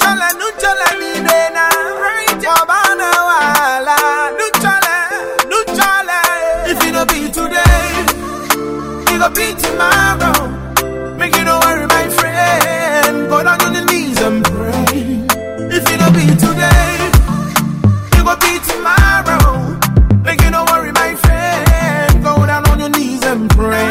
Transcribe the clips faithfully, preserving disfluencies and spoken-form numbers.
nuchale, nuchale, nidena. Wabana wala, nuchale, nuchale. If you don't be today, you go be tomorrow. Make you don't worry, my friend. Go down on your knees and pray. If you don't be today, you go be tomorrow. Make you don't worry, my friend. Go down on your knees and pray.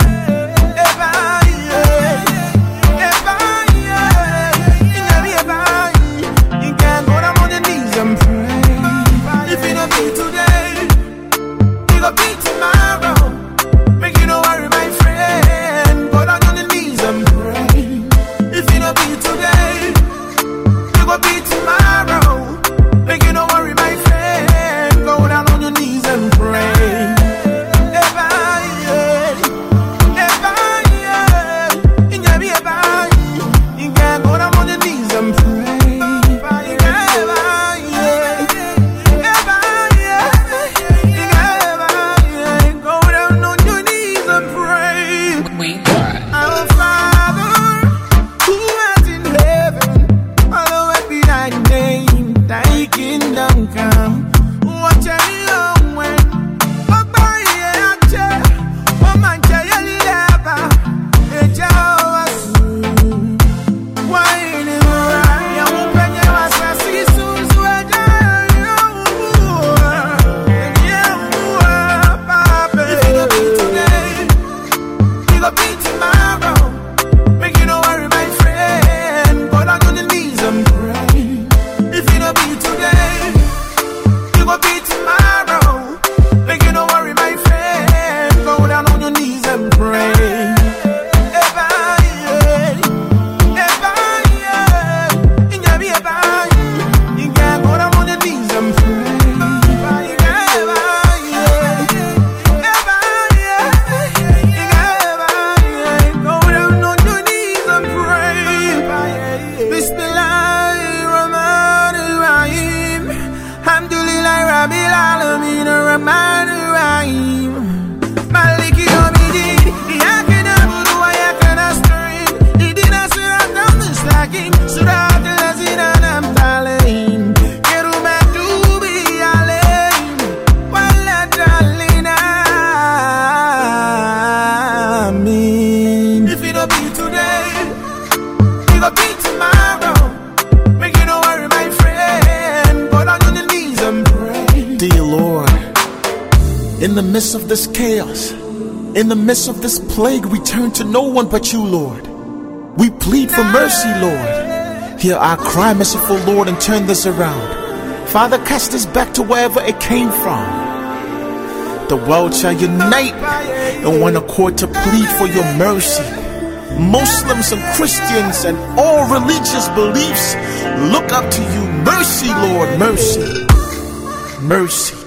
In the midst of this chaos, in the midst of this plague, we turn to no one but you, Lord. We plead for mercy, Lord. Hear our cry, merciful Lord, and turn this around. Father, cast this back to wherever it came from. The world shall unite in one accord to plead for your mercy. Muslims and Christians and all religious beliefs look up to you. Mercy, Lord, mercy, mercy.